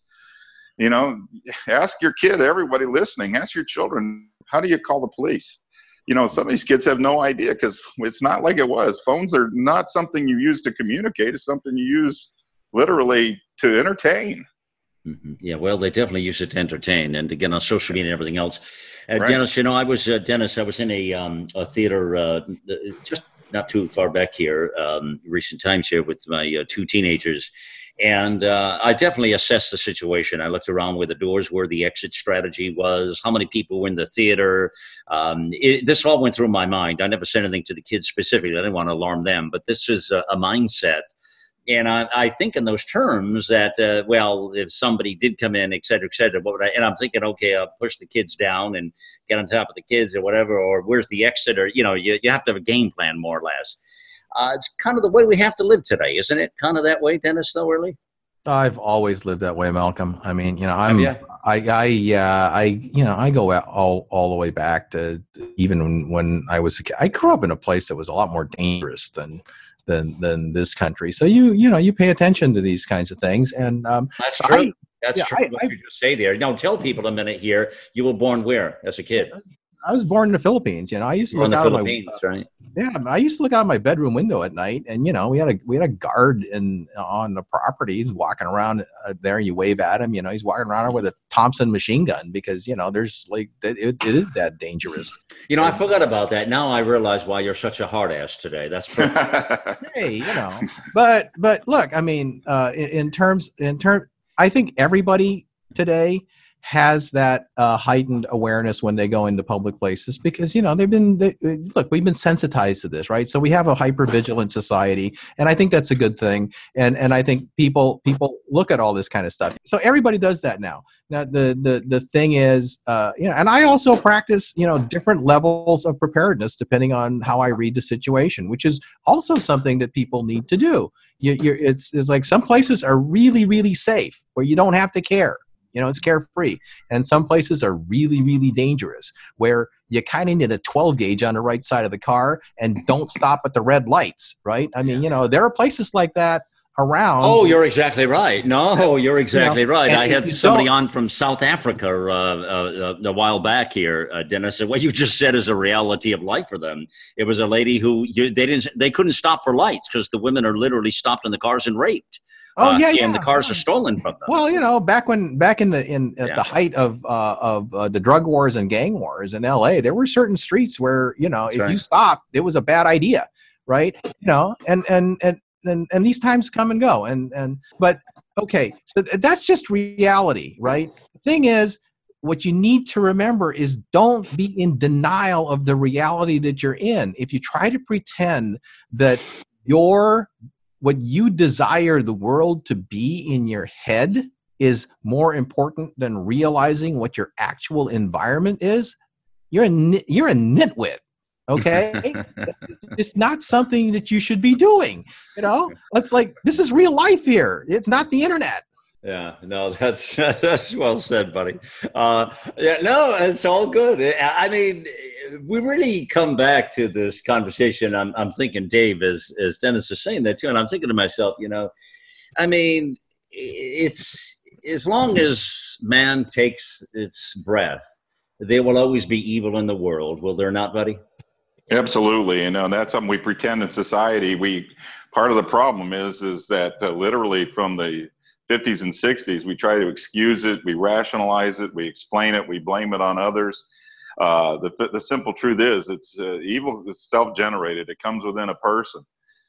Ask your kid, everybody listening, ask your children, how do you call the police? Some of these kids have no idea because it's not like it was. Phones are not something you use to communicate. It's something you use literally to entertain. Mm-hmm. Yeah, well, they definitely use it to entertain and to get on social media and everything else. Right. Dennis, I was in a theater just not too far back here, recent times here with my two teenagers. And I definitely assessed the situation. I looked around where the doors were, the exit strategy was, how many people were in the theater. This all went through my mind. I never said anything to the kids specifically. I didn't want to alarm them, but this is a mindset. And I think in those terms that, if somebody did come in, et cetera, what would I, and I'm thinking, okay, I'll push the kids down and get on top of the kids or whatever, or where's the exit, or, you have to have a game plan more or less. It's kind of the way we have to live today, isn't it? Kind of that way, Dennis, though, really? I've always lived that way, Malcolm. I mean, I go all the way back to even when I was a kid. I grew up in a place that was a lot more dangerous than this country. So you pay attention to these kinds of things, and that's true. That's true. What you just say there. Now tell people a minute here. You were born where as a kid? I was born in the Philippines. I used to look out right? Yeah, I used to look out my bedroom window at night, and we had a guard on the property. He's walking around there. You wave at him. He's walking around with a Thompson machine gun because there's it is that dangerous. I forgot about that. Now I realize why you're such a hard ass today. That's perfect. Hey, but look, I mean, in terms, I think everybody today has that heightened awareness when they go into public places because, we've been sensitized to this, right? So we have a hyper-vigilant society, and I think that's a good thing. And I think people look at all this kind of stuff. So everybody does that now. Now, the thing is, and I also practice, different levels of preparedness depending on how I read the situation, which is also something that people need to do. It's like some places are really, really safe where you don't have to care. It's carefree. And some places are really, really dangerous where you kind of need a 12 gauge on the right side of the car and don't stop at the red lights, right? I mean, there are places like that around. Oh, you're exactly right. No, you're exactly right. I had somebody on from South Africa a while back here, Dennis. And what you just said is a reality of life for them. It was a lady who they couldn't stop for lights because the women are literally stopped in the cars and raped. And the cars are stolen from them. Well, back in the height of the drug wars and gang wars in LA, there were certain streets where you stopped, it was a bad idea, right? And these times come and go, but okay, so that's just reality, right? The thing is, what you need to remember is don't be in denial of the reality that you're in. If you try to pretend that what you desire the world to be in your head is more important than realizing what your actual environment is, you're a nitwit. Okay, it's not something that you should be doing. It's like this is real life here. It's not the internet. Yeah, no, that's well said, buddy. It's all good. I mean, we really come back to this conversation. I'm thinking, Dave, as Dennis is saying that too, and I'm thinking to myself, I mean, it's as long as man takes its breath, there will always be evil in the world. Will there not, buddy? Absolutely. That's something we pretend in society. Part of the problem is that literally from the 50s and 60s, we try to excuse it, we rationalize it, we explain it, we blame it on others. The simple truth is it's evil is self-generated. It comes within a person.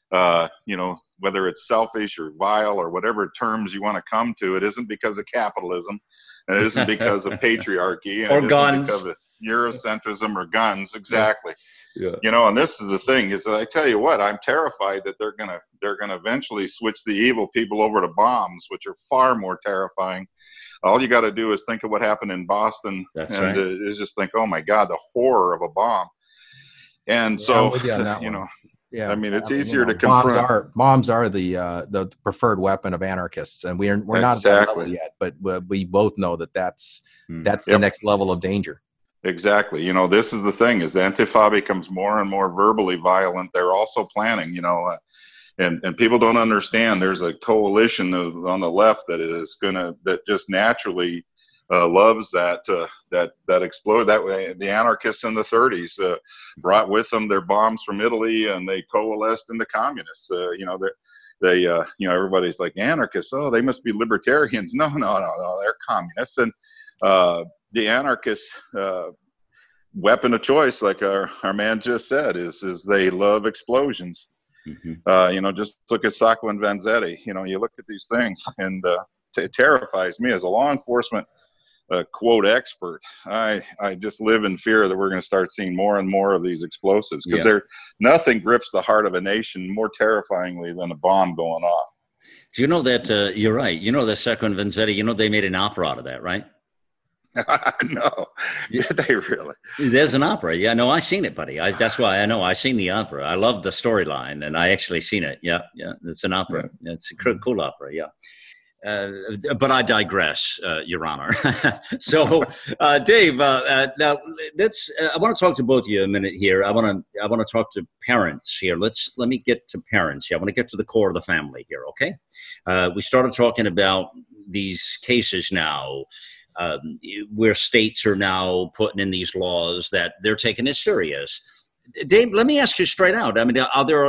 Whether it's selfish or vile or whatever terms you want to come to, it isn't because of capitalism, and it isn't because of patriarchy, and or it guns, isn't because of Eurocentrism or guns. Exactly. Yeah. And this is the thing is that I tell you what, I'm terrified that they're gonna eventually switch the evil people over to bombs, which are far more terrifying. All you got to do is think of what happened in Boston, is just think, oh my God, the horror of a bomb. And so, yeah, I mean, it's easier to confront. Bombs are the preferred weapon of anarchists, and we're not at that level yet, but we both know that's the next level of danger. Exactly. This is the thing is the Antifa becomes more and more verbally violent. They're also planning, and people don't understand there's a coalition on the left that just naturally loves that explode that way. The anarchists in the 30s brought with them their bombs from Italy, and they coalesced into communists. Everybody's like anarchists. Oh, they must be libertarians. No, they're communists. And the anarchists' weapon of choice, like our man just said, is they love explosions. Mm-hmm. Just look at Sacco and Vanzetti. You look at these things, and it terrifies me as a law enforcement quote expert. I just live in fear that we're going to start seeing more and more of these explosives, because nothing grips the heart of a nation more terrifyingly than a bomb going off. Do you know that you're right? That Sacco and Vanzetti, they made an opera out of that, right? No, did they really? There's an opera. Yeah, no, I seen it, buddy. That's why I know. I seen the opera. I love the storyline, and I actually seen it. Yeah, it's an opera. Yeah. It's a cool opera. Yeah. But I digress, Your Honor. So, Dave, now I want to talk to both of you a minute here. I want to talk to parents here. Let me get to parents here. I want to get to the core of the family here. Okay. We started talking about these cases now, where states are now putting in these laws that they're taking it serious. Dave, let me ask you straight out. I mean, are there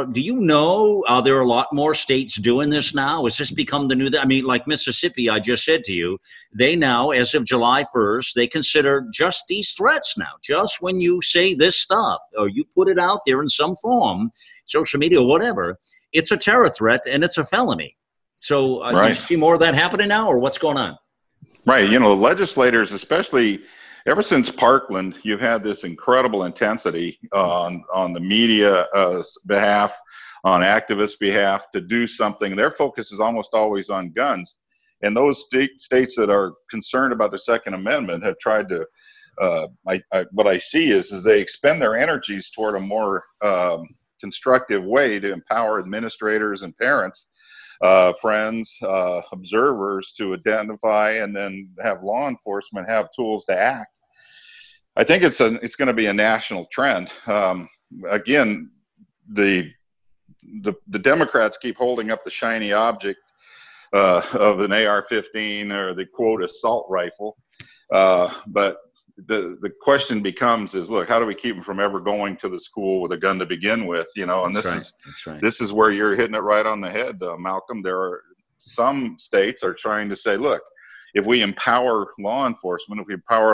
a lot more states doing this now? Has this become the new, like Mississippi, I just said to you, they now, as of July 1st, they consider just these threats now. Just when you say this stuff or you put it out there in some form, social media or whatever, it's a terror threat and it's a felony. So do you see more of that happening now, or what's going on? Right. Legislators, especially ever since Parkland, you've had this incredible intensity on the media behalf, on activists' behalf to do something. Their focus is almost always on guns. And those states that are concerned about the Second Amendment have tried to, what I see is they expend their energies toward a more constructive way to empower administrators and parents, friends, observers to identify, and then have law enforcement have tools to act. I think it's going to be a national trend. Again, the Democrats keep holding up the shiny object of an AR-15 or the quote assault rifle, but the question becomes look, how do we keep them from ever going to the school with a gun to begin with? And this is where you're hitting it right on the head, Malcolm. There are some states are trying to say, look, if we empower law enforcement, if we empower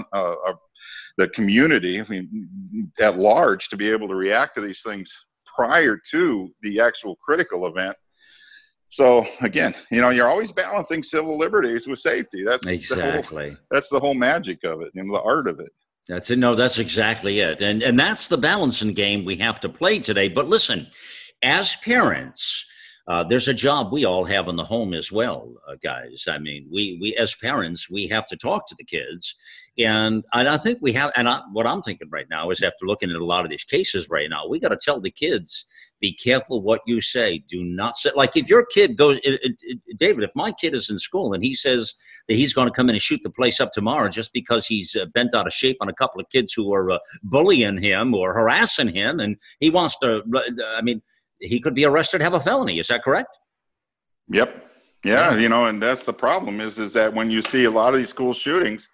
the community at large to be able to react to these things prior to the actual critical event. So again, you're always balancing civil liberties with safety. That's exactly that's the whole magic of it and the art of it. That's it. No, that's exactly it. And that's the balancing game we have to play today. But listen, as parents, there's a job we all have in the home as well, guys. I mean, we as parents, we have to talk to the kids And I think we have, what I'm thinking right now is after looking at a lot of these cases right now, we got to tell the kids, be careful what you say. Do not say, like if your kid goes, David, if my kid is in school and he says that he's going to come in and shoot the place up tomorrow just because he's bent out of shape on a couple of kids who are bullying him or harassing him, and he wants to, I mean, he could be arrested, have a felony. Is that correct? Yep. Yeah, and that's the problem is that when you see a lot of these school shootings,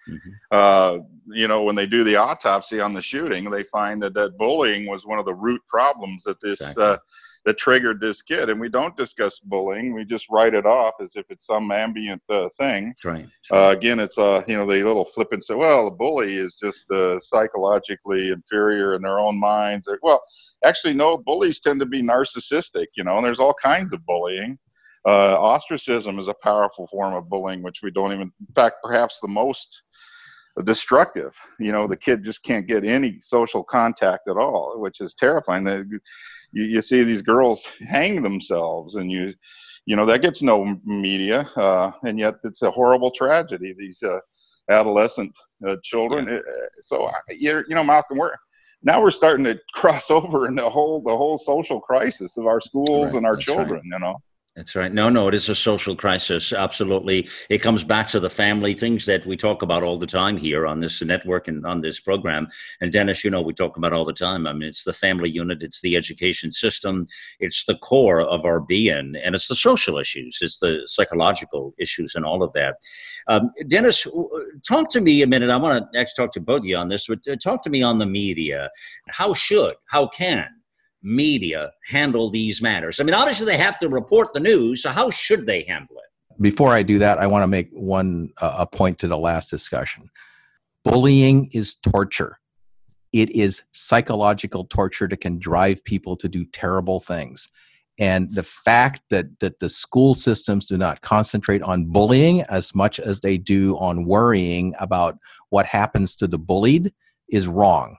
when they do the autopsy on the shooting, they find that bullying was one of the root problems that that triggered this kid. And we don't discuss bullying. We just write it off as if it's some ambient thing. That's right. Again, it's, they little flip and say, well, the bully is just psychologically inferior in their own minds. Well, actually, no, bullies tend to be narcissistic, and there's all kinds of bullying. Ostracism is a powerful form of bullying, which we don't even, in fact, perhaps the most destructive. The kid just can't get any social contact at all, which is terrifying. You see these girls hang themselves, and that gets no media, and yet it's a horrible tragedy. These adolescent children. Yeah. So Malcolm, we're starting to cross over in the whole social crisis of our schools and our children. Right. That's right. No, it is a social crisis. Absolutely. It comes back to the family, things that we talk about all the time here on this network and on this program. And Dennis, we talk about all the time. I mean, it's the family unit. It's the education system. It's the core of our being. And it's the social issues. It's the psychological issues and all of that. Dennis, talk to me a minute. I want to actually talk to both of you on this, but talk to me on the media. How can media handle these matters? I mean, obviously they have to report the news, so how should they handle it? Before I do that, I want to make a point to the last discussion. Bullying is torture. It is psychological torture that can drive people to do terrible things. And the fact that the school systems do not concentrate on bullying as much as they do on worrying about what happens to the bullied is wrong.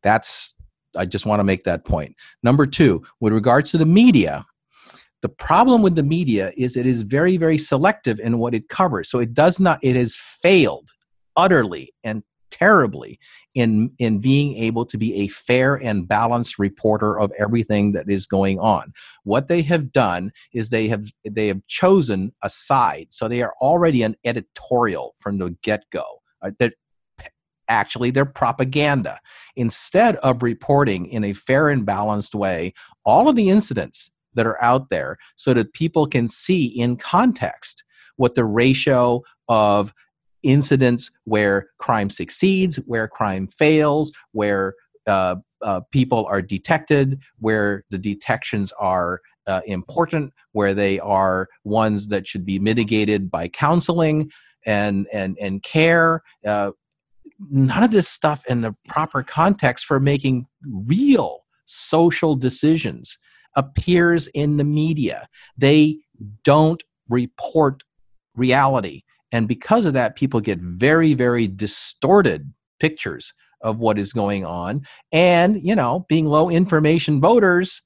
I just want to make that point. Number two, with regards to the media, the problem with the media is it is very, very selective in what it covers. So it has failed utterly and terribly in being able to be a fair and balanced reporter of everything that is going on. What they have done is they have chosen a side. So they are already an editorial from the get-go. Actually, they're propaganda. Instead of reporting in a fair and balanced way all of the incidents that are out there so that people can see in context what the ratio of incidents where crime succeeds, where crime fails, where people are detected, where the detections are important, where they are ones that should be mitigated by counseling and care. None of this stuff in the proper context for making real social decisions appears in the media. They don't report reality. And because of that, people get very, very distorted pictures of what is going on. And, being low information voters,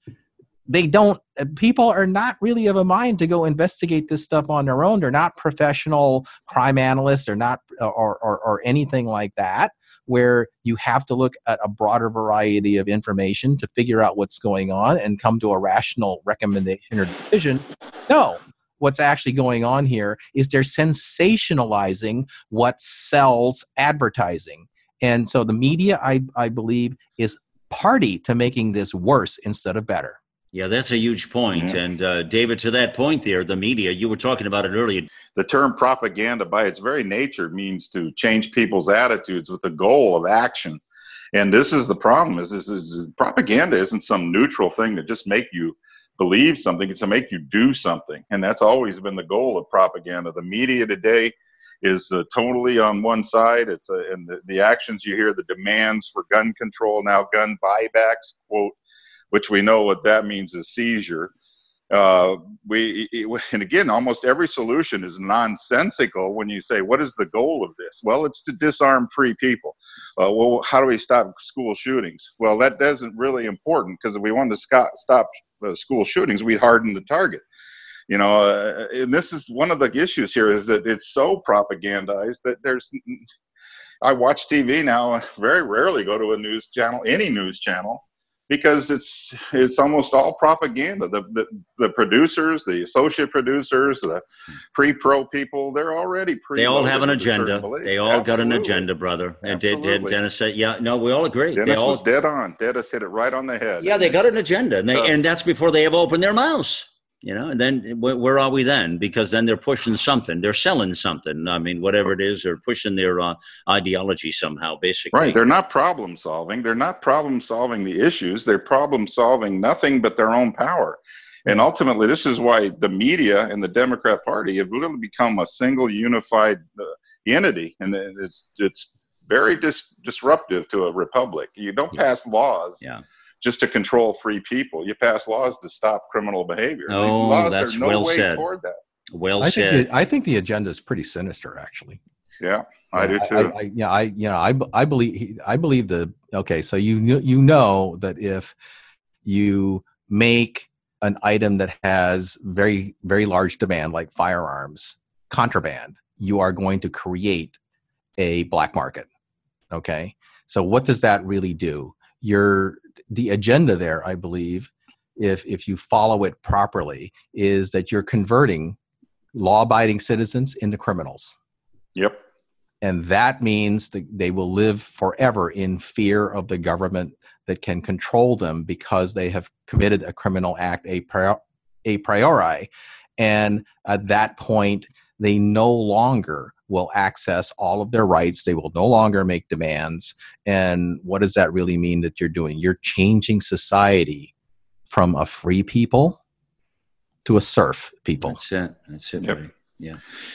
people are not really of a mind to go investigate this stuff on their own. They're not professional crime analysts. They're not, or anything like that, where you have to look at a broader variety of information to figure out what's going on and come to a rational recommendation or decision. No, what's actually going on here is they're sensationalizing what sells advertising. And so the media, I believe, is party to making this worse instead of better. Yeah, that's a huge point. And David, to that point there, the media, you were talking about it earlier. The term propaganda by its very nature means to change people's attitudes with the goal of action. And this is the problem, is propaganda isn't some neutral thing to just make you believe something. It's to make you do something. And that's always been the goal of propaganda. The media today is totally on one side. And the actions you hear, the demands for gun control, now gun buybacks, quote, which we know what that means is seizure. And again, almost every solution is nonsensical when you say, what is the goal of this? Well, it's to disarm free people. Well, how do we stop school shootings? Well, that isn't really important, because if we wanted to stop school shootings, we'd harden the target. And this is one of the issues here, is that it's so propagandized that I watch TV now. I very rarely go to a news channel, any news channel, because it's almost all propaganda. The producers, the associate producers, the pre-pro people, they're already They all have an with a certain agenda. belief. They all got an agenda, brother. And did Dennis say, yeah, no, we all agree. Dennis they all, was dead on. Dennis hit it right on the head. Yeah, they got an agenda. And that's before they ever open their mouths. You know, and then where are we then? Because then they're pushing something. They're selling something. I mean, whatever it is, they're pushing their ideology somehow, basically. Right. They're not problem solving. They're not problem solving the issues. They're problem solving nothing but their own power. And ultimately, this is why the media and the Democrat Party have literally become a single unified entity. And it's very disruptive to a republic. You don't pass laws. Yeah. Just to control free people. You pass laws to stop criminal behavior. Oh, these laws that's are no well way said. Toward that. Well said. I think the agenda is pretty sinister, actually. Yeah, I do too. I believe the okay. So you know that if you make an item that has very, very large demand, like firearms, contraband, you are going to create a black market. Okay, so what does that really do? The agenda there, I believe, if you follow it properly, is that you're converting law-abiding citizens into criminals. Yep. And that means that they will live forever in fear of the government that can control them because they have committed a criminal act a priori. And at that point, they no longer will access all of their rights. They will no longer make demands. And what does that really mean that you're doing? You're changing society from a free people to a serf people. That's it. Yep. Buddy. Yeah.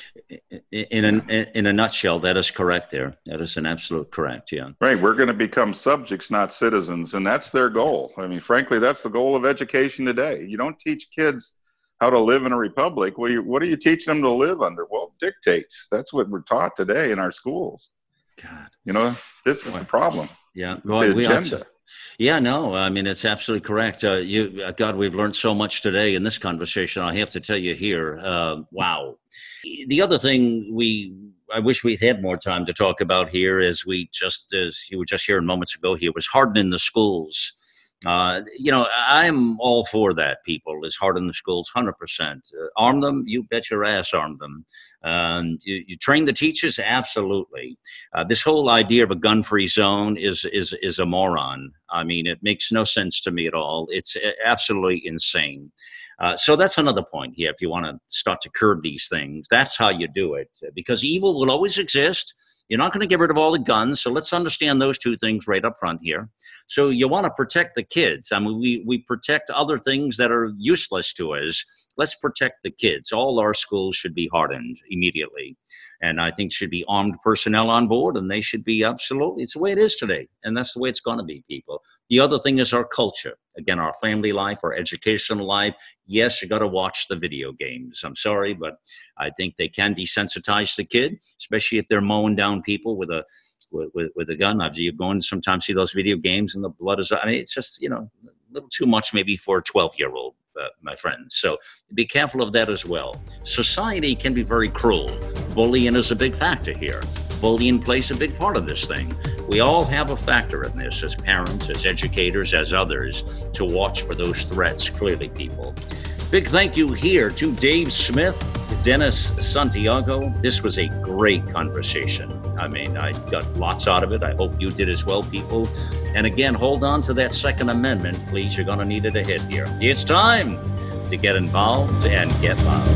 In a nutshell, that is correct there. That is an absolute correct. Yeah. Right. We're going to become subjects, not citizens. And that's their goal. I mean, frankly, that's the goal of education today. You don't teach kids how to live in a republic. Well, what are you teaching them to live under? Well, dictates. That's what we're taught today in our schools. God. You know, this is the problem. Yeah. Well, the agenda. Yeah, no, I mean, it's absolutely correct. God, we've learned so much today in this conversation. I have to tell you here, wow. The other thing I wish we'd had more time to talk about here as you were just hearing moments ago here, was hardening the schools. I'm all for that, people, is harden the schools 100%. Arm them, you bet your ass arm them. You train the teachers, absolutely. This whole idea of a gun-free zone is a moron. I mean, it makes no sense to me at all. It's absolutely insane. So that's another point here. If you want to start to curb these things, that's how you do it, because evil will always exist. You're not going to get rid of all the guns. So let's understand those two things right up front here. So you want to protect the kids. I mean, we protect other things that are useless to us. Let's protect the kids. All our schools should be hardened immediately. And I think should be armed personnel on board, and they should be absolutely, it's the way it is today. And that's the way it's going to be, people. The other thing is our culture. Again, our family life, our educational life. Yes, you got to watch the video games. I'm sorry, but I think they can desensitize the kid, especially if they're mowing down people with a gun. You go and sometimes see those video games and the blood is, I mean, it's just, a little too much maybe for a 12-year-old. My friends. So be careful of that as well. Society can be very cruel. Bullying is a big factor here. Bullying plays a big part of this thing. We all have a factor in this as parents, as educators, as others, to watch for those threats, clearly, people. Big thank you here to Dave Smith, Dennis Santiago. This was a great conversation. I mean, I got lots out of it. I hope you did as well, people. And again, hold on to that Second Amendment, please. You're going to need it ahead here. It's time to get involved and get loud.